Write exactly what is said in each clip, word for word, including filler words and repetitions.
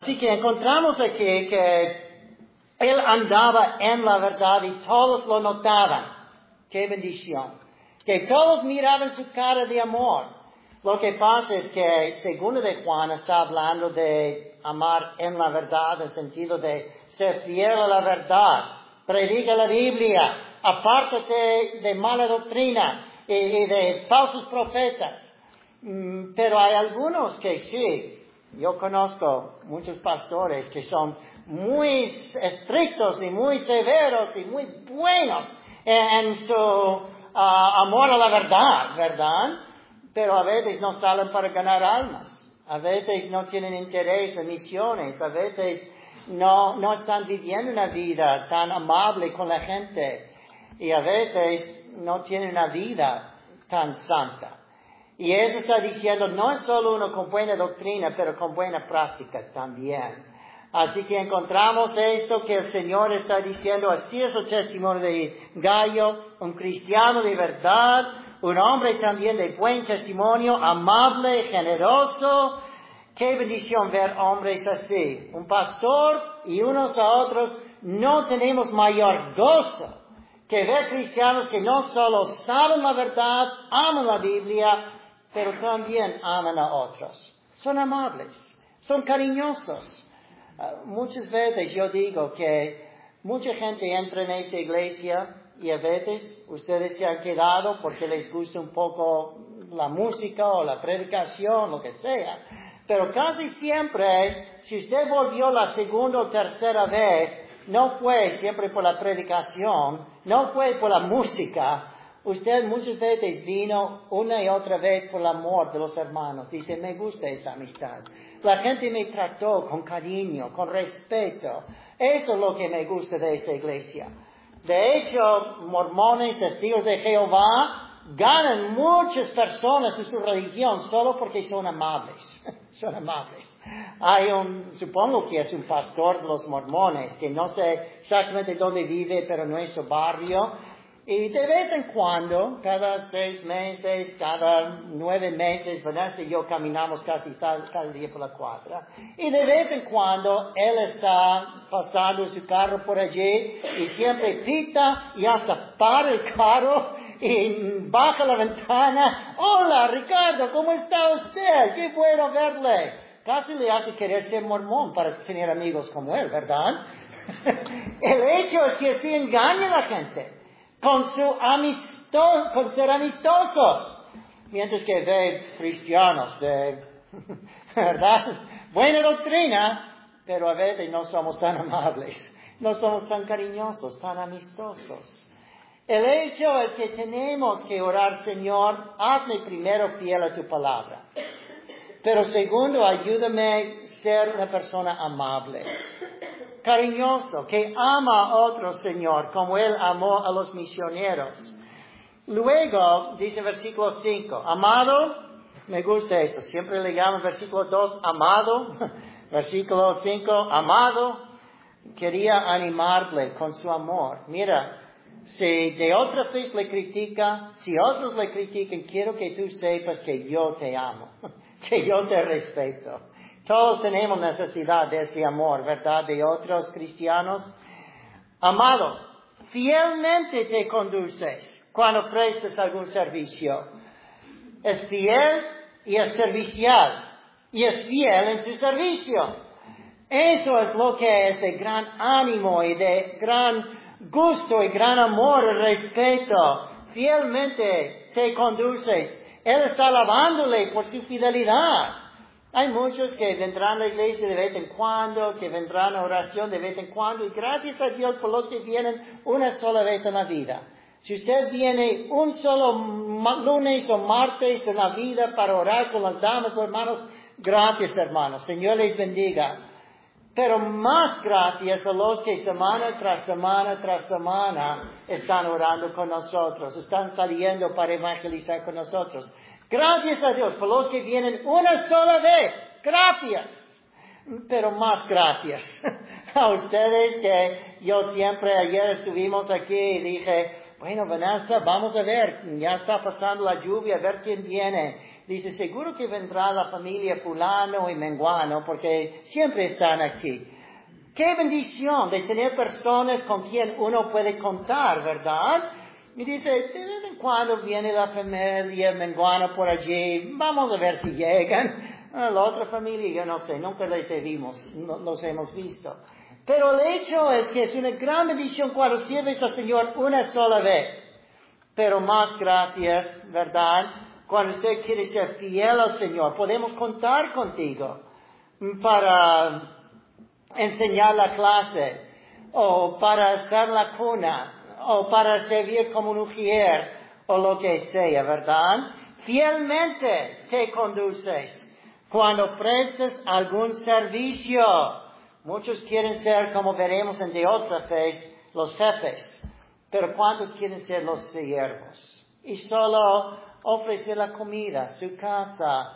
Así que encontramos aquí que él andaba en la verdad y todos lo notaban. ¡Qué bendición! Que todos miraban su cara de amor. Lo que pasa es que segundo de Juan está hablando de amar en la verdad, en el sentido de ser fiel a la verdad. Predica la Biblia, apártate de mala doctrina y, y de falsos profetas. Mm, pero hay algunos que sí. Yo conozco muchos pastores que son muy estrictos y muy severos y muy buenos en, en su uh, amor a la verdad, ¿verdad? Pero a veces no salen para ganar almas. A veces no tienen interés en misiones. A veces no, no están viviendo una vida tan amable con la gente. Y a veces no tienen una vida tan santa. Y eso está diciendo, no es solo uno con buena doctrina, pero con buena práctica también. Así que encontramos esto que el Señor está diciendo, así es el testimonio de Gallo, un cristiano de verdad, un hombre también de buen testimonio, amable, generoso. Qué bendición ver hombres así. Un pastor y unos a otros no tenemos mayor gozo que ver cristianos que no solo saben la verdad, aman la Biblia, pero también aman a otros. Son amables, son cariñosos. Uh, muchas veces yo digo que mucha gente entra en esta iglesia y a veces ustedes se han quedado porque les gusta un poco la música o la predicación, lo que sea. Pero casi siempre, si usted volvió la segunda o tercera vez, no fue siempre por la predicación, no fue por la música. Usted muchas veces vino una y otra vez por el amor de los hermanos. Dice, me gusta esa amistad. La gente me trató con cariño, con respeto. Eso es lo que me gusta de esta iglesia. De hecho, mormones, testigos de Jehová, ganan muchas personas en su religión solo porque son amables. Son amables. Hay un, supongo que es un pastor de los mormones, que no sé exactamente dónde vive, pero en nuestro barrio. Y de vez en cuando, cada seis meses, cada nueve meses, Vanessa y yo caminamos casi cada, cada día por la cuadra. Y de vez en cuando, él está pasando su carro por allí y siempre pita y hasta para el carro y baja la ventana. Hola, Ricardo, ¿cómo está usted? Qué bueno verle. Casi le hace querer ser mormón para tener amigos como él, ¿verdad? El hecho es que así engaña a la gente. Con su amisto, con ser amistosos. Mientras que ve cristianos de, ¿verdad? Buena doctrina, pero a veces no somos tan amables. No somos tan cariñosos, tan amistosos. El hecho es que tenemos que orar, Señor, hazme primero fiel a tu palabra. Pero segundo, ayúdame a ser una persona amable. Cariñoso, que ama a otros, Señor, como Él amó a los misioneros. Luego, dice versículo cinco, amado, me gusta esto, siempre le llaman versículo dos, amado, versículo cinco, amado, quería animarle con su amor. Mira, si de otra vez le critica, si otros le critican, quiero que tú sepas que yo te amo, que yo te respeto. Todos tenemos necesidad de ese amor, ¿verdad? De otros cristianos. Amado, fielmente te conduces cuando prestas algún servicio. Es fiel y es servicial. Y es fiel en su servicio. Eso es lo que es de gran ánimo y de gran gusto y gran amor y respeto. Fielmente te conduces. Él está alabándole por su fidelidad. Hay muchos que vendrán a la iglesia de vez en cuando, que vendrán a oración de vez en cuando, y gracias a Dios por los que vienen una sola vez en la vida. Si usted viene un solo lunes o martes en la vida para orar con las damas o hermanos, gracias hermanos, Señor les bendiga. Pero más gracias a los que semana tras semana tras semana están orando con nosotros, están saliendo para evangelizar con nosotros. Gracias a Dios por los que vienen una sola vez. Gracias. Pero más gracias a ustedes que yo siempre, ayer estuvimos aquí y dije, bueno, Vanessa, vamos a ver, ya está pasando la lluvia, a ver quién viene. dice, seguro que vendrá la familia fulano y menguano, porque siempre están aquí. Qué bendición de tener personas con quien uno puede contar, ¿verdad? Y dice, de vez en cuando viene la familia menguana por allí, vamos a ver si llegan. Ah, la otra familia, yo no sé, nunca les vimos, no los hemos visto. Pero el hecho es que es una gran bendición cuando sirves al Señor una sola vez. Pero más gracias, ¿verdad? Cuando usted quiere ser fiel al Señor, podemos contar contigo para enseñar la clase, o para hacer la cuna, o para servir como mujer, o lo que sea, ¿verdad? Fielmente te conduces cuando prestes algún servicio. Muchos quieren ser, como veremos en de otra vez, los jefes. Pero ¿cuántos quieren ser los siervos? Y solo ofrecer la comida, su casa,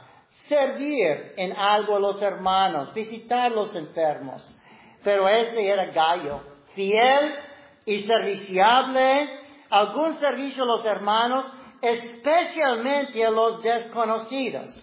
servir en algo a los hermanos, visitar los enfermos. Pero este era Gayo, fiel y serviciable, algún servicio a los hermanos, especialmente a los desconocidos.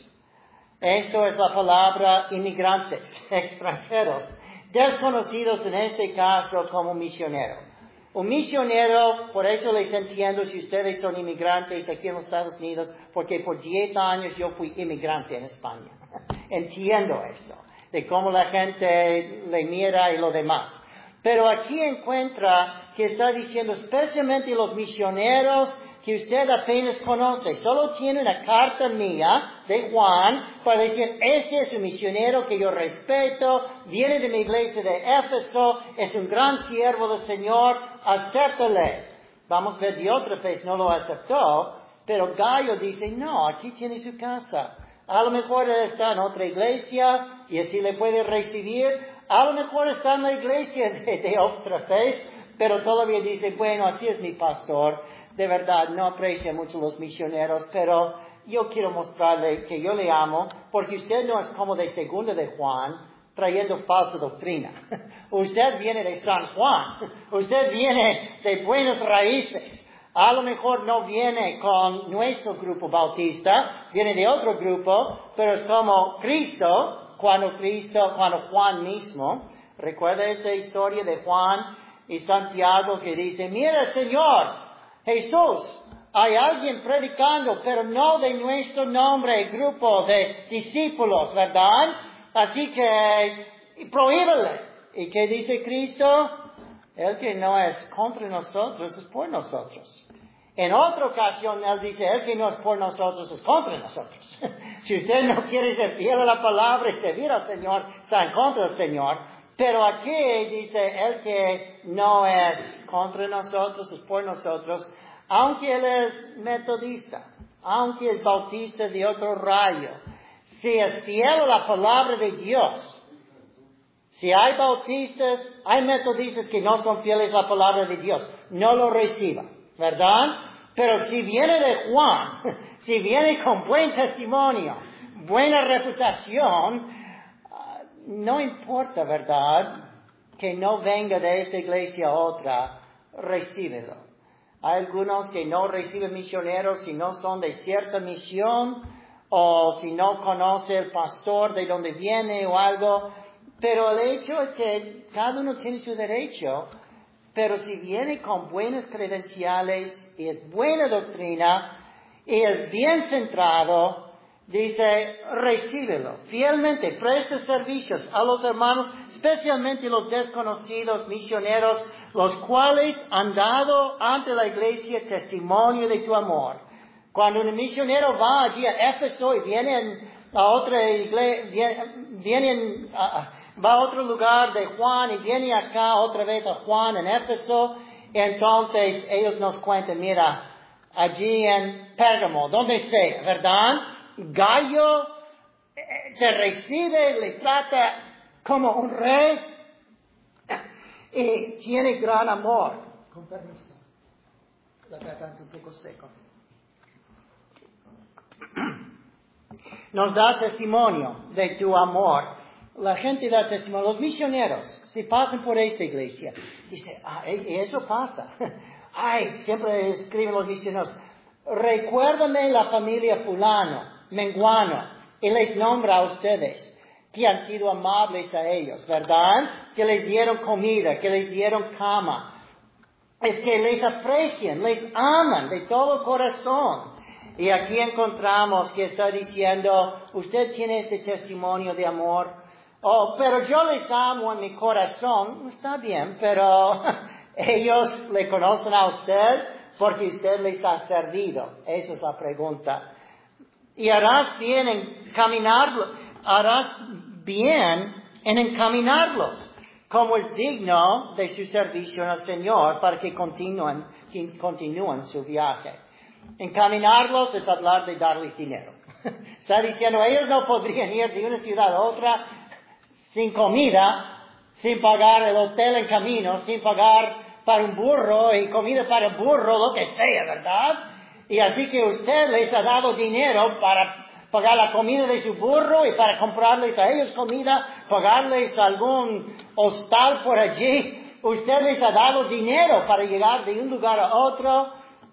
Esto es la palabra inmigrantes, extranjeros, desconocidos en este caso como misionero. Un misionero, por eso les entiendo si ustedes son inmigrantes aquí en los Estados Unidos, porque por diez años yo fui inmigrante en España. Entiendo eso, de cómo la gente le mira y lo demás. Pero aquí encuentra que está diciendo especialmente los misioneros que usted apenas conoce. Solo tiene una carta mía de Juan para decir, este es un misionero que yo respeto, viene de mi iglesia de Éfeso, es un gran siervo del Señor, acéptale. Vamos a ver de otra vez, no lo aceptó, pero Gayo dice, no, aquí tiene su casa. A lo mejor él está en otra iglesia y así le puede recibir. A lo mejor está en la iglesia de, de otra vez, pero todavía dice, bueno, así es mi pastor. De verdad, no aprecio mucho los misioneros, pero yo quiero mostrarle que yo le amo, porque usted no es como de segunda de Juan, trayendo falsa doctrina. Usted viene de San Juan, usted viene de buenas raíces. A lo mejor no viene con nuestro grupo bautista, viene de otro grupo, pero es como Cristo, cuando Cristo, cuando Juan mismo, recuerda esta historia de Juan y Santiago que dice, mira Señor, Jesús, hay alguien predicando, pero no de nuestro nombre, grupo de discípulos, ¿verdad? Así que, prohíbele. ¿Y qué dice Cristo? El que no es contra nosotros es por nosotros. En otra ocasión, Él dice, el que no es por nosotros es contra nosotros. Si usted no quiere ser fiel a la palabra y servir al Señor, está en contra del Señor. Pero aquí dice, el que no es contra nosotros, es por nosotros, aunque él es metodista, aunque es bautista de otro rayo, si es fiel a la palabra de Dios, si hay bautistas, hay metodistas que no son fieles a la palabra de Dios, no lo reciban, ¿verdad? Pero si viene de Juan, si viene con buen testimonio, buena reputación, no importa, ¿verdad?, que no venga de esta iglesia a otra, recíbelo. Hay algunos que no reciben misioneros si no son de cierta misión, o si no conoce el pastor de donde viene o algo, pero el hecho es que cada uno tiene su derecho, pero si viene con buenas credenciales, y es buena doctrina, y es bien centrado, dice, recíbelo fielmente, presta servicios a los hermanos, especialmente los desconocidos misioneros, los cuales han dado ante la iglesia testimonio de tu amor. Cuando un misionero va allí a Éfeso y viene a otra iglesia, viene a, va a otro lugar de Juan y viene acá otra vez a Juan en Éfeso, entonces ellos nos cuentan, mira, allí en Pérgamo, donde esté, ¿verdad? Gayo te recibe, le trata como un rey y tiene gran amor. Con permiso, la garganta un poco seca. Nos da testimonio de tu amor. La gente da testimonio. Los misioneros, si pasan por esta iglesia, dicen, ah, y eso pasa. Ay, siempre escriben los misioneros, recuérdame la familia fulano. menguando, y les nombra a ustedes, que han sido amables a ellos, ¿verdad? Que les dieron comida, que les dieron cama. Es que les aprecian, les aman de todo corazón. Y aquí encontramos que está diciendo, usted tiene este testimonio de amor. Oh, pero yo les amo en mi corazón. Está bien, pero ellos le conocen a usted porque usted les ha servido. Esa es la pregunta. Y harás bien en caminarlo, harás bien en encaminarlos, como es digno de su servicio al Señor, para que continúen, que continúen su viaje. Encaminarlos es hablar de darles dinero. Está diciendo, ellos no podrían ir de una ciudad a otra sin comida, sin pagar el hotel en camino, sin pagar para un burro y comida para el burro, lo que sea, ¿verdad? Y así que usted les ha dado dinero para pagar la comida de su burro y para comprarles a ellos comida, pagarles algún hostal por allí. Usted les ha dado dinero para llegar de un lugar a otro.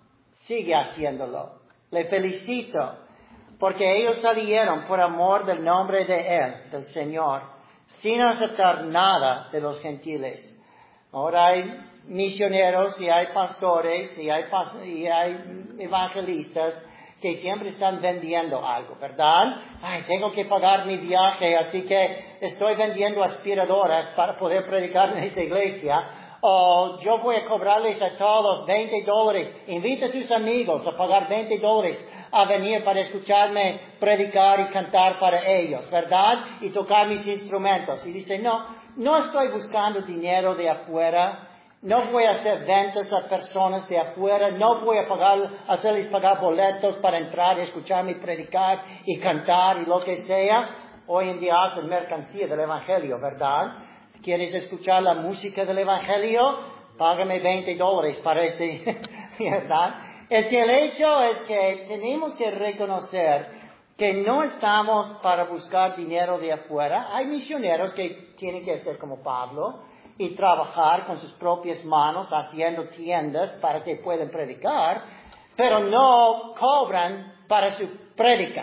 Sigue haciéndolo. Le felicito, porque ellos salieron por amor del nombre de Él, del Señor, sin aceptar nada de los gentiles. Ahora hay misioneros y hay pastores y hay, y hay evangelistas que siempre están vendiendo algo, ¿verdad? Ay, tengo que pagar mi viaje, así que estoy vendiendo aspiradoras para poder predicar en esta iglesia. O yo voy a cobrarles a todos veinte dólares. Invita a tus amigos a pagar veinte dólares a venir para escucharme predicar y cantar para ellos, ¿verdad? Y tocar mis instrumentos. Y dice, no, no estoy buscando dinero de afuera. No voy a hacer ventas a personas de afuera. No voy a pagar, hacerles pagar boletos para entrar y escucharme predicar y cantar y lo que sea. Hoy en día hacen mercancía del Evangelio, ¿verdad? ¿Quieres escuchar la música del Evangelio? Págame veinte dólares para este, ¿verdad? Es que el hecho es que tenemos que reconocer que no estamos para buscar dinero de afuera. Hay misioneros que tienen que ser como Pablo y trabajar con sus propias manos haciendo tiendas para que puedan predicar, pero no cobran para su prédica,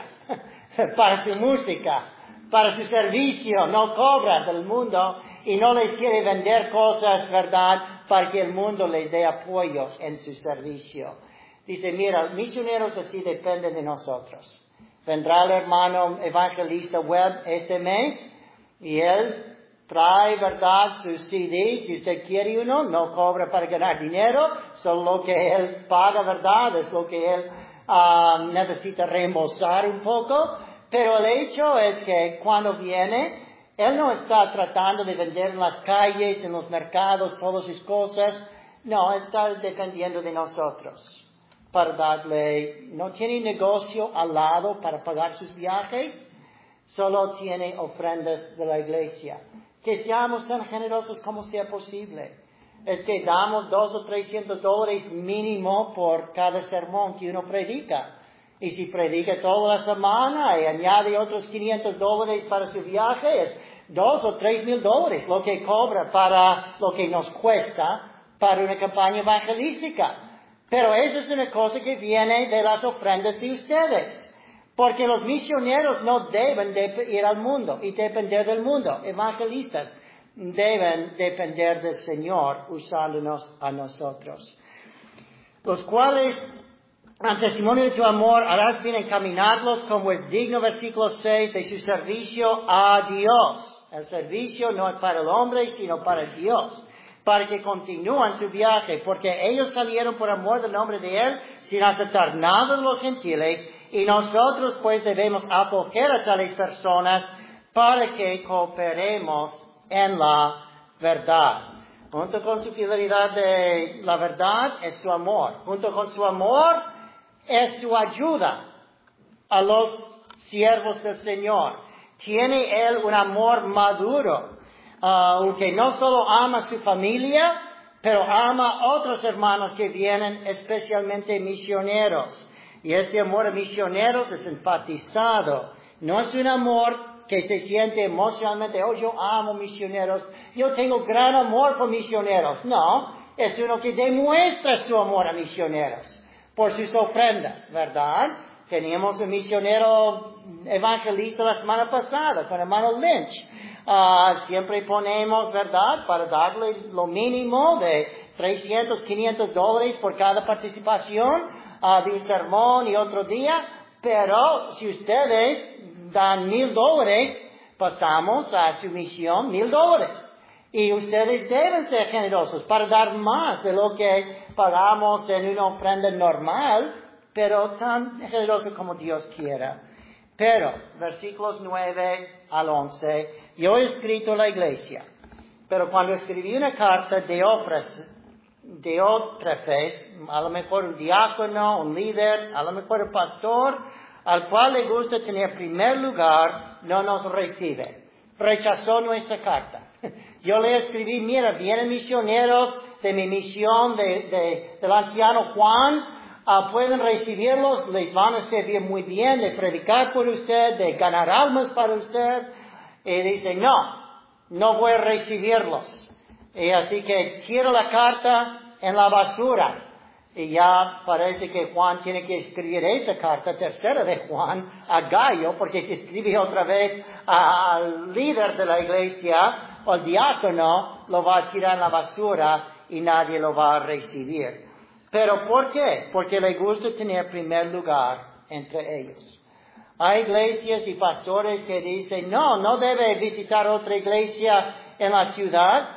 para su música, para su servicio, no cobran del mundo y no les quiere vender cosas, ¿verdad?, para que el mundo les dé apoyo en su servicio. Dice, mira, misioneros así dependen de nosotros. Vendrá el hermano evangelista Webb este mes y él trae, ¿verdad?, sus C Ds. Si usted quiere uno, no cobra para ganar dinero, solo lo que él paga, ¿verdad?, es lo que él uh, necesita reembolsar un poco. Pero el hecho es que cuando viene, él no está tratando de vender en las calles, en los mercados, todas sus cosas. No, está dependiendo de nosotros para darle, no tiene negocio al lado para pagar sus viajes, solo tiene ofrendas de la iglesia. Que seamos tan generosos como sea posible. Es que damos dos o trescientos dólares mínimo por cada sermón que uno predica. Y si predica toda la semana y añade otros quinientos dólares para su viaje, es dos o tres mil dólares lo que cobra para lo que nos cuesta para una campaña evangelística. Pero eso es una cosa que viene de las ofrendas de ustedes. Porque los misioneros no deben de ir al mundo y depender del mundo. Evangelistas deben depender del Señor usándonos a nosotros. Los cuales, en testimonio de tu amor, harás bien encaminarlos como es digno, versículo seis, de su servicio a Dios. El servicio no es para el hombre, sino para Dios. Para que continúen su viaje, porque ellos salieron por amor del nombre de Él, sin aceptar nada de los gentiles, y nosotros pues debemos acoger a tales personas para que cooperemos en la verdad. Junto con su fidelidad de la verdad es su amor. Junto con su amor es su ayuda a los siervos del Señor. Tiene Él un amor maduro. Uh, que no solo ama a su familia, pero ama a otros hermanos que vienen, especialmente misioneros. Y este amor a misioneros es enfatizado. No es un amor que se siente emocionalmente, oh, yo amo misioneros, yo tengo gran amor por misioneros. No, es uno que demuestra su amor a misioneros por sus ofrendas, ¿verdad? Teníamos un misionero evangelista la semana pasada con el hermano Lynch. Uh, siempre ponemos, ¿verdad?, para darle lo mínimo de trescientos, quinientos dólares por cada participación uh, de un sermón y otro día. Pero si ustedes dan mil dólares, pasamos a su misión mil dólares. Y ustedes deben ser generosos para dar más de lo que pagamos en una ofrenda normal, pero tan generoso como Dios quiera. Pero, versículos nueve al once, yo he escrito a la iglesia, pero cuando escribí una carta de Diótrefes, a lo mejor un diácono, un líder, a lo mejor un pastor, al cual le gusta tener primer lugar, no nos recibe. Rechazó nuestra carta. Yo le escribí, mira, vienen misioneros de mi misión de, de, del anciano Juan, uh, pueden recibirlos, les van a servir muy bien, de predicar por usted, de ganar almas para usted. Y dice, no, no voy a recibirlos. Y así que tira la carta en la basura. Y ya parece que Juan tiene que escribir esta carta tercera de Juan a Gallo, porque si escribe otra vez al líder de la iglesia o al diácono, lo va a tirar en la basura y nadie lo va a recibir. ¿Pero por qué? Porque le gusta tener primer lugar entre ellos. Hay iglesias y pastores que dicen, no, no debe visitar otra iglesia en la ciudad,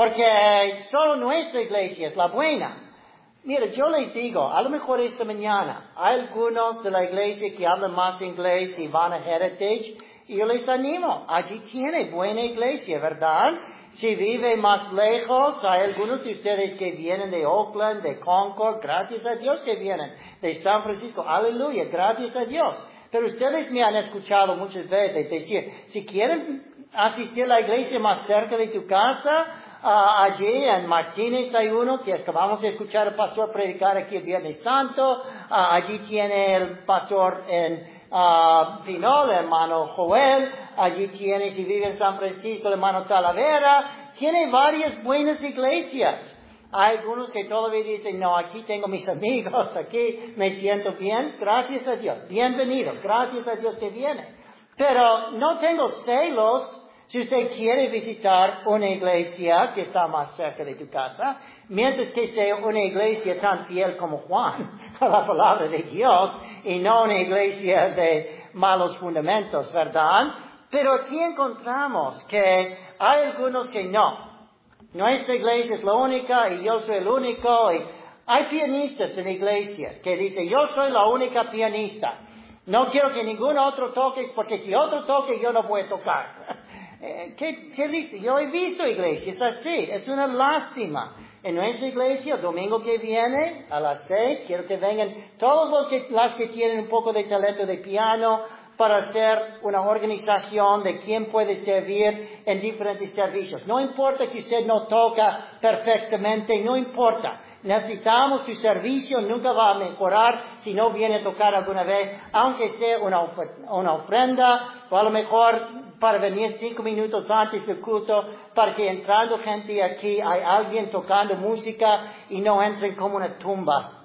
porque solo nuestra iglesia es la buena. Mira, yo les digo, a lo mejor esta mañana, hay algunos de la iglesia que hablan más inglés y van a Heritage, y yo les animo, allí tiene buena iglesia, ¿verdad? Si vive más lejos, hay algunos de ustedes que vienen de Oakland, de Concord, gracias a Dios que vienen, de San Francisco, aleluya, gracias a Dios. Pero ustedes me han escuchado muchas veces decir, si quieren asistir a la iglesia más cerca de tu casa, Uh, allí en Martínez hay uno que acabamos de escuchar al pastor predicar aquí el Viernes Santo. Uh, allí tiene el pastor en uh, Pinol, el hermano Joel. Allí tiene, si vive en San Francisco, el hermano Talavera. Tiene varias buenas iglesias. Hay algunos que todavía dicen, no, aquí tengo mis amigos, aquí me siento bien. Gracias a Dios. Bienvenido. Gracias a Dios que viene. Pero no tengo celos. Si usted quiere visitar una iglesia que está más cerca de tu casa, mientras que sea una iglesia tan fiel como Juan a la palabra de Dios y no una iglesia de malos fundamentos, ¿verdad? Pero aquí encontramos que hay algunos que no. Nuestra iglesia es la única y yo soy el único. Y hay pianistas en iglesias que dicen, yo soy la única pianista. No quiero que ningún otro toque, porque si otro toque yo no voy a tocar. ¿Qué, ¿Qué dice? Yo he visto iglesias así. Es una lástima. En nuestra iglesia, el domingo que viene, a las seis, quiero que vengan todos los que, las que tienen un poco de talento de piano para hacer una organización de quién puede servir en diferentes servicios. No importa que usted no toca perfectamente, no importa. Necesitamos su servicio, nunca va a mejorar si no viene a tocar alguna vez, aunque sea una, una ofrenda, o a lo mejor para venir cinco minutos antes del culto, para que entrando gente aquí hay alguien tocando música y no entren como una tumba,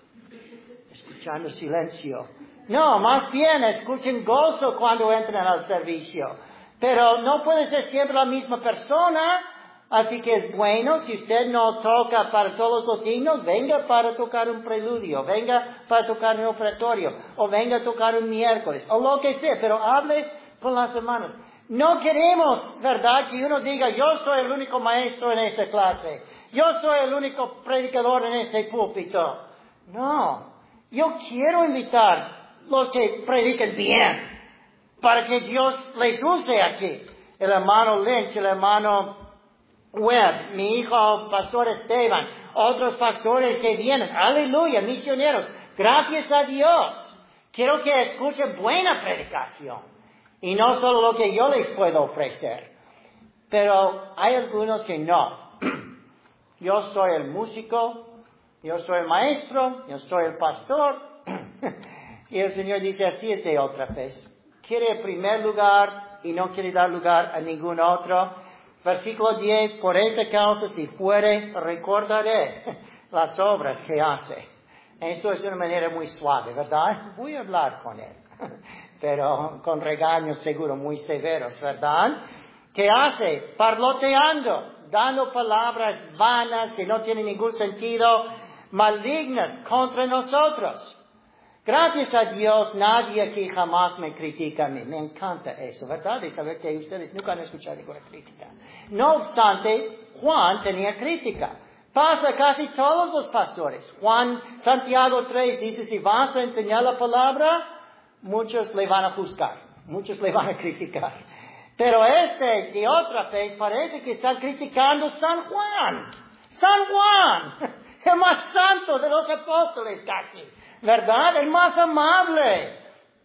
escuchando silencio. No, más bien escuchen gozo cuando entran al servicio. Pero no puede ser siempre la misma persona. Así que es bueno, si usted no toca para todos los himnos, venga para tocar un preludio, venga para tocar un ofertorio, o venga a tocar un miércoles, o lo que sea, pero hable con las hermanas. No queremos, ¿verdad?, que uno diga, yo soy el único maestro en esta clase, yo soy el único predicador en este púlpito. No, yo quiero invitar los que predican bien, para que Dios les use aquí. El hermano Lynch, el hermano Webb, mi hijo pastor Esteban, otros pastores que vienen, aleluya, misioneros, gracias a Dios. Quiero que escuchen buena predicación y no solo lo que yo les puedo ofrecer. Pero hay algunos que no. Yo soy el músico, yo soy el maestro, yo soy el pastor. Y el Señor dice, así es de otra vez. Quiere el primer lugar y no quiere dar lugar a ningún otro. Versículo diez, por esta causa si fuere, recordaré las obras que hace. Esto es una manera muy suave, ¿verdad? Voy a hablar con él, pero con regaños seguro muy severos, ¿verdad? ¿Qué hace? Parloteando, dando palabras vanas que no tienen ningún sentido, malignas contra nosotros. Gracias a Dios, nadie aquí jamás me critica a mí. Me encanta eso, ¿verdad? De saber que ustedes nunca han escuchado ninguna crítica. No obstante, Juan tenía crítica. Pasa casi todos los pastores. Juan, Santiago tres dice, si vas a enseñar la palabra, muchos le van a juzgar, muchos le van a criticar. Pero este, de otra vez, parece que están criticando San Juan. San Juan, el más santo de los apóstoles casi. ¿Verdad? El más amable.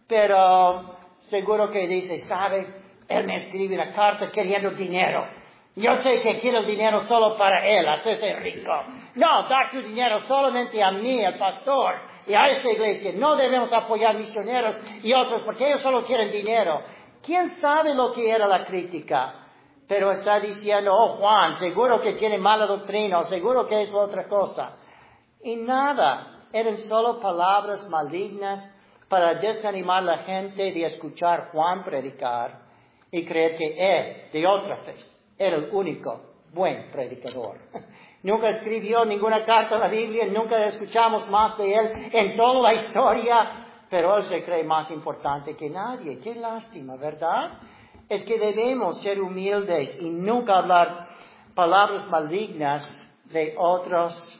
Pero seguro que dice, ¿sabe? Él me escribe una carta queriendo dinero. Yo sé que quiere el dinero solo para él, hacerse rico. No, da tu dinero solamente a mí, el pastor, y a esta iglesia. No debemos apoyar misioneros y otros porque ellos solo quieren dinero. ¿Quién sabe lo que era la crítica? Pero está diciendo, oh Juan, seguro que tiene mala doctrina, o seguro que es otra cosa. Y nada. Eran solo palabras malignas para desanimar a la gente de escuchar Juan predicar y creer que él, de otra vez, era el único buen predicador. Nunca escribió ninguna carta a la Biblia, nunca escuchamos más de él en toda la historia, pero él se cree más importante que nadie. Qué lástima, ¿verdad? Es que debemos ser humildes y nunca hablar palabras malignas de otros,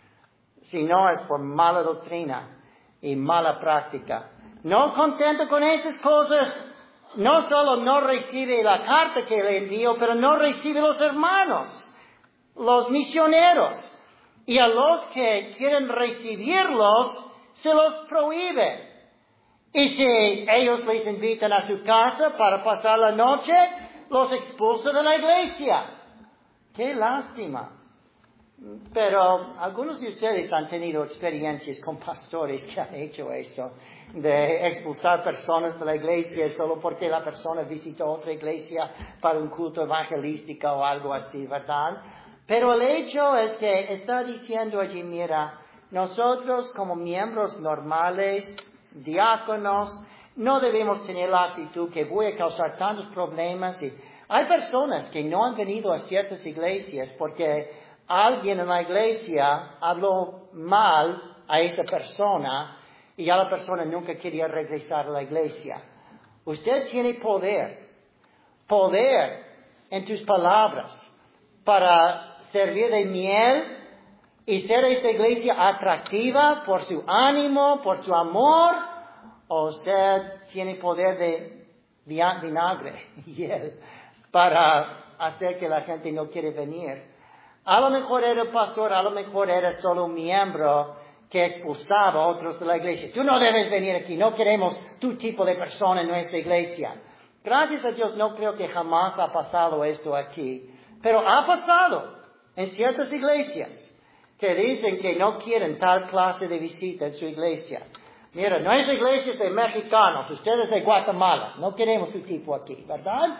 si no es por mala doctrina y mala práctica. No contento con esas cosas, no solo no recibe la carta que le envío, pero no recibe los hermanos, los misioneros. Y a los que quieren recibirlos, se los prohíbe. Y si ellos les invitan a su casa para pasar la noche, los expulsa de la iglesia. ¡Qué lástima! Pero algunos de ustedes han tenido experiencias con pastores que han hecho eso, de expulsar personas de la iglesia solo porque la persona visitó otra iglesia para un culto evangelístico o algo así, ¿verdad? Pero el hecho es que está diciendo allí, mira, nosotros como miembros normales, diáconos, no debemos tener la actitud que voy a causar tantos problemas. Y hay personas que no han venido a ciertas iglesias porque alguien en la iglesia habló mal a esa persona y ya la persona nunca quería regresar a la iglesia. Usted tiene poder, poder en tus palabras para servir de miel y ser esta iglesia atractiva por su ánimo, por su amor, o usted tiene poder de vinagre y él para hacer que la gente no quiere venir. A lo mejor era el pastor, a lo mejor era solo un miembro que expulsaba a otros de la iglesia. Tú no debes venir aquí, no queremos tu tipo de persona en nuestra iglesia. Gracias a Dios no creo que jamás ha pasado esto aquí, pero ha pasado en ciertas iglesias que dicen que no quieren tal clase de visita en su iglesia. Mira, nuestra iglesia es de mexicanos, ustedes de Guatemala, no queremos tu tipo aquí, ¿verdad?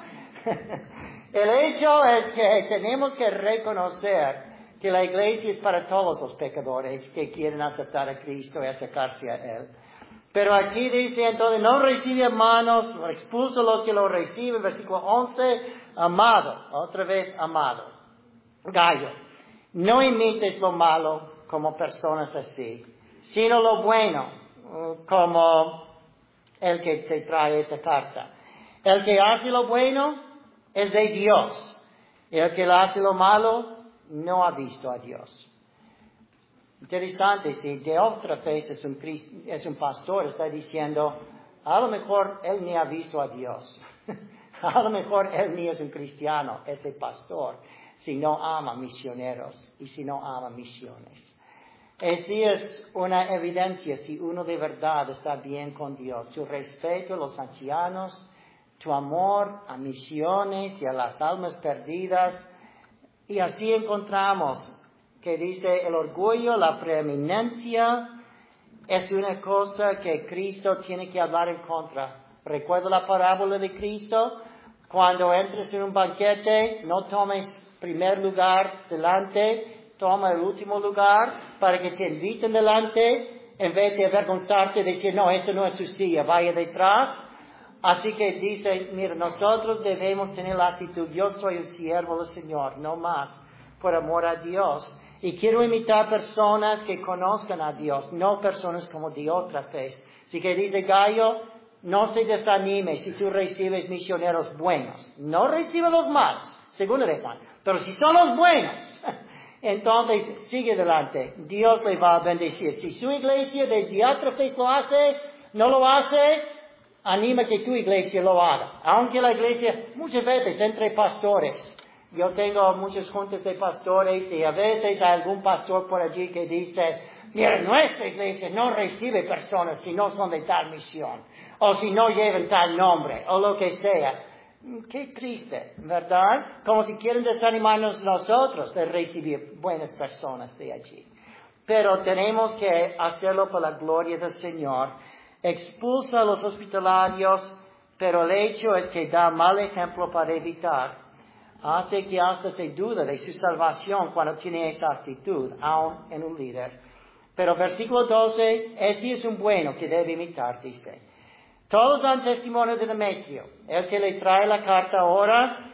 El hecho es que tenemos que reconocer que la iglesia es para todos los pecadores que quieren aceptar a Cristo y acercarse a Él. Pero aquí dice entonces, no recibe hermanos, expulsa a los que lo reciben, versículo once, amado, otra vez amado. Gallo, no imites lo malo como personas así, sino lo bueno como el que te trae esta carta. El que hace lo bueno es de Dios. Y el que hace lo malo no ha visto a Dios. Interesante, si de otra vez es un, es un pastor, está diciendo, a lo mejor él ni ha visto a Dios. A lo mejor él ni es un cristiano, ese pastor, si no ama misioneros y si no ama misiones. Así es una evidencia si uno de verdad está bien con Dios. Tu respeto a los ancianos, tu amor a misiones y a las almas perdidas. Y así encontramos que dice el orgullo, la preeminencia, es una cosa que Cristo tiene que hablar en contra. ¿Recuerda la parábola de Cristo? Cuando entres en un banquete, no tomes primer lugar delante, toma el último lugar para que te inviten delante en vez de avergonzarte, decir, no, esto no es tu silla, vaya detrás. Así que dice, mira, nosotros debemos tener la actitud, yo soy un siervo del Señor, no más, por amor a Dios. Y quiero imitar personas que conozcan a Dios, no personas como de otra fe. Así que dice Gallo, no se desanime si tú recibes misioneros buenos. No recibe los malos, según de Juan. Pero si son los buenos, entonces sigue adelante. Dios le va a bendecir. Si su iglesia de Diátrofes lo hace, no lo hace, anima que tu iglesia lo haga. Aunque la iglesia, muchas veces entre pastores, yo tengo muchas juntas de pastores y a veces hay algún pastor por allí que dice, mira, nuestra iglesia no recibe personas si no son de tal misión, o si no llevan tal nombre, o lo que sea. Qué triste, ¿verdad? Como si quieren desanimarnos nosotros de recibir buenas personas de allí. Pero tenemos que hacerlo por la gloria del Señor. Expulsa a los hospitalarios, pero el hecho es que da mal ejemplo para evitar. Hace que hasta se duda de su salvación cuando tiene esa actitud, aún en un líder. Pero versículo doce, este es un bueno que debe imitar, dice. Todos dan testimonio de Demetrio. El que le trae la carta ahora,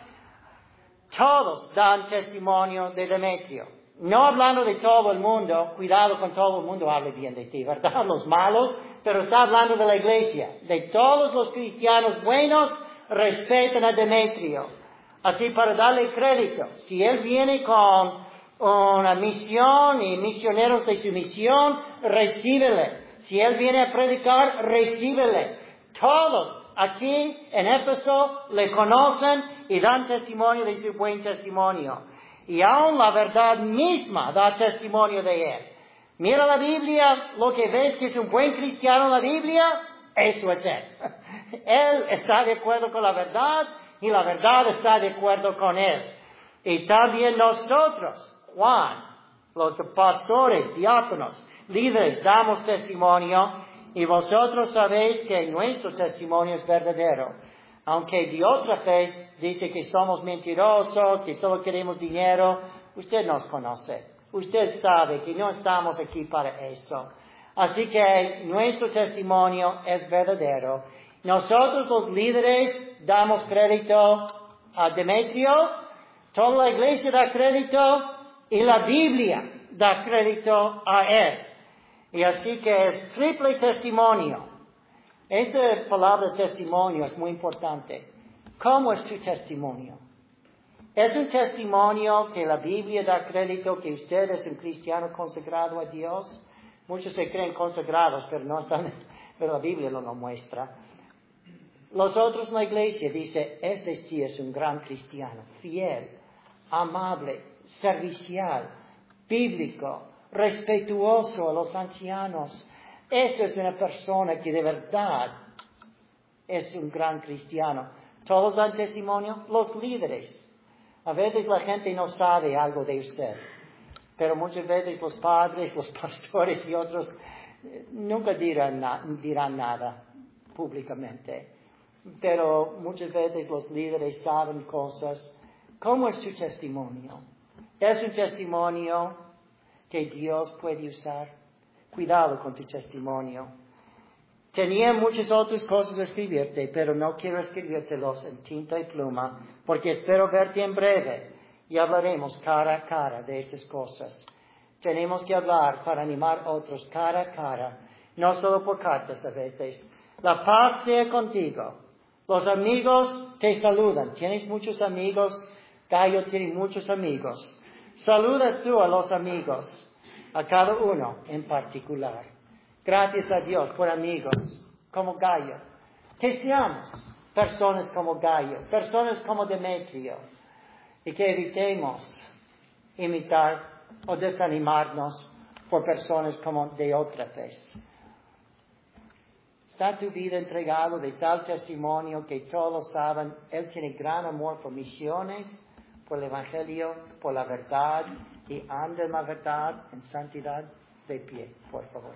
todos dan testimonio de Demetrio. No hablando de todo el mundo, cuidado con todo el mundo hable bien de ti, ¿verdad? Los malos, pero está hablando de la iglesia. De todos los cristianos buenos, respetan a Demetrio. Así para darle crédito. Si él viene con una misión y misioneros de su misión, recíbele. Si él viene a predicar, recíbele. Todos aquí en Éfeso le conocen y dan testimonio de su buen testimonio. Y aún la verdad misma da testimonio de él. Mira la Biblia, lo que ves que es un buen cristiano en la Biblia, eso es él. Él está de acuerdo con la verdad y la verdad está de acuerdo con él. Y también nosotros, Juan, los pastores, diáconos, líderes, damos testimonio. Y vosotros sabéis que nuestro testimonio es verdadero. Aunque de otra fe dice que somos mentirosos, que solo queremos dinero, usted nos conoce. Usted sabe que no estamos aquí para eso. Así que nuestro testimonio es verdadero. Nosotros los líderes damos crédito a Demetrio, toda la iglesia da crédito y la Biblia da crédito a él. Y así que es triple testimonio. Esta palabra testimonio es muy importante. ¿Cómo es tu testimonio? ¿Es un testimonio que la Biblia da crédito que usted es un cristiano consagrado a Dios? Muchos se creen consagrados, pero no están, pero la Biblia no lo muestra. Los otros en la iglesia dicen, este sí es un gran cristiano, fiel, amable, servicial, bíblico, respetuoso a los ancianos. Esta es una persona que de verdad es un gran cristiano. Todos dan testimonio, los líderes. A veces la gente no sabe algo de usted, pero muchas veces los padres, los pastores y otros nunca dirán, na- dirán nada públicamente. Pero muchas veces los líderes saben cosas. ¿Cómo es tu testimonio? ¿Es un testimonio que Dios puede usar? Cuidado con tu testimonio. Tenía muchas otras cosas a escribirte, pero no quiero escribírtelos en tinta y pluma, porque espero verte en breve y hablaremos cara a cara de estas cosas. Tenemos que hablar para animar a otros cara a cara, no solo por cartas a veces. La paz sea contigo. Los amigos te saludan. ¿Tienes muchos amigos? Gallo tiene muchos amigos. Saluda tú a los amigos, a cada uno en particular. Gracias a Dios por amigos como Gallo. Que seamos personas como Gallo, personas como Demetrio, y que evitemos imitar o desanimarnos por personas como de otra fe. Está tu vida entregado de tal testimonio que todos saben, Él tiene gran amor por misiones, por el Evangelio, por la verdad, y anda en la verdad, en santidad. De pie, por favor.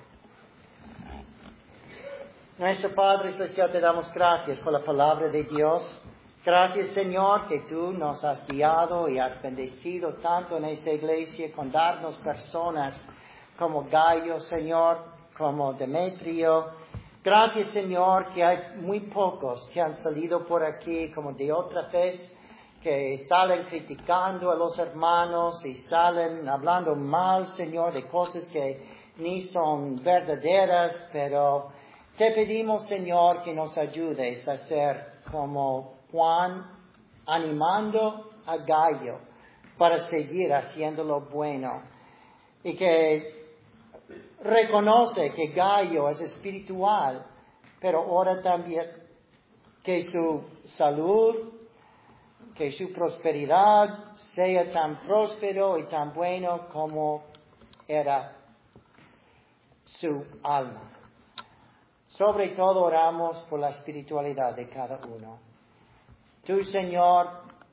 Nuestro Padre Celestial, te damos gracias por la palabra de Dios. Gracias, Señor, que tú nos has guiado y has bendecido tanto en esta iglesia con darnos personas como Gallo, Señor, como Demetrio. Gracias, Señor, que hay muy pocos que han salido por aquí como de otra vez, que salen criticando a los hermanos y salen hablando mal, Señor, de cosas que ni son verdaderas, pero te pedimos, Señor, que nos ayudes a ser como Juan, animando a Gallo para seguir haciendo lo bueno, y que reconoce que Gallo es espiritual, pero ora también que su salud, que su prosperidad sea tan próspero y tan bueno como era su alma. Sobre todo oramos por la espiritualidad de cada uno. Tú, Señor,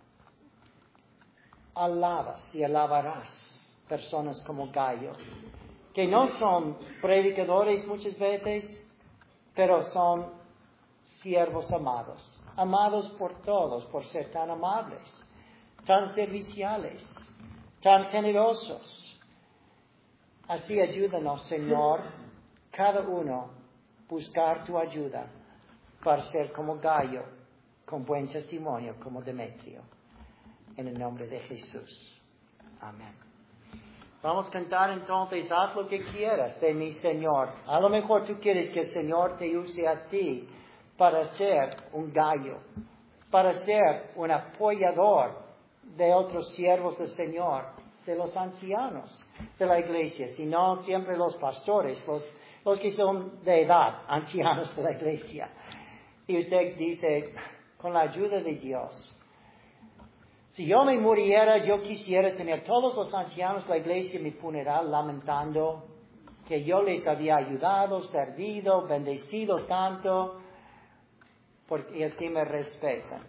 alabas y alabarás personas como Gallo, que no son predicadores muchas veces, pero son siervos amados, amados por todos, por ser tan amables, tan serviciales, tan generosos. Así ayúdanos, Señor, cada uno buscar tu ayuda para ser como Gallo, con buen testimonio, como Demetrio. En el nombre de Jesús. Amén. Vamos a cantar entonces, haz lo que quieras de mi Señor. A lo mejor tú quieres que el Señor te use a ti para ser un Gallo, para ser un apoyador de otros siervos del Señor, de los ancianos de la iglesia, sino siempre los pastores, los, los que son de edad, ancianos de la iglesia. Y usted dice, con la ayuda de Dios, si yo me muriera, yo quisiera tener todos los ancianos de la iglesia en mi funeral lamentando que yo les había ayudado, servido, bendecido tanto, porque así me respetan.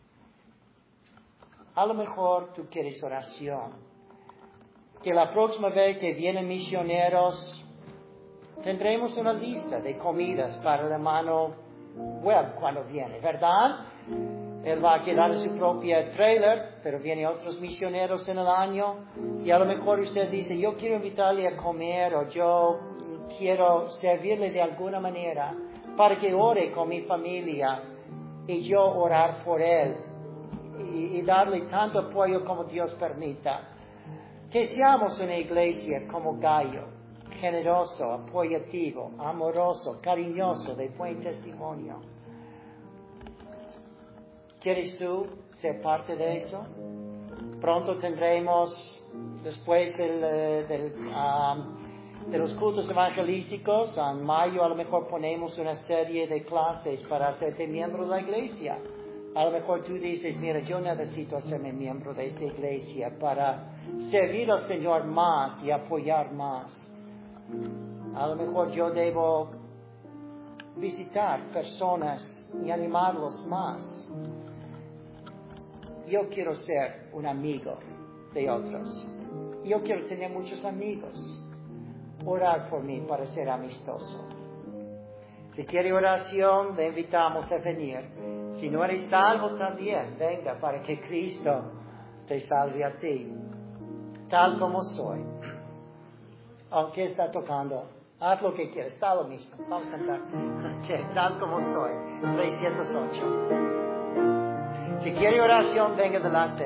A lo mejor tú quieres oración. Que la próxima vez que vienen misioneros, tendremos una lista de comidas para el hermano Webb cuando viene, ¿verdad? Él va a quedar en su propia trailer, pero vienen otros misioneros en el año, y a lo mejor usted dice, yo quiero invitarle a comer, o yo quiero servirle de alguna manera, para que ore con mi familia, y yo orar por él, y, y darle tanto apoyo como Dios permita. Que seamos una iglesia como Gallo, generoso, apoyativo, amoroso, cariñoso, de buen testimonio. ¿Quieres tú ser parte de eso? Pronto tendremos, después del, del, um, de los cultos evangelísticos, en mayo a lo mejor ponemos una serie de clases para hacerte miembro de la iglesia. A lo mejor tú dices, mira, yo necesito hacerme miembro de esta iglesia para servir al Señor más y apoyar más. A lo mejor yo debo visitar personas y animarlos más. Yo quiero ser un amigo de otros. Yo quiero tener muchos amigos. Orar por mí para ser amistoso. Si quiere oración, le invitamos a venir. Si no eres salvo también, venga para que Cristo te salve a ti. Tal como soy. Aunque está tocando, haz lo que quieras, está lo mismo. Vamos a cantar. Okay, tal como soy. trescientos ocho. Si quiere oración, venga delante.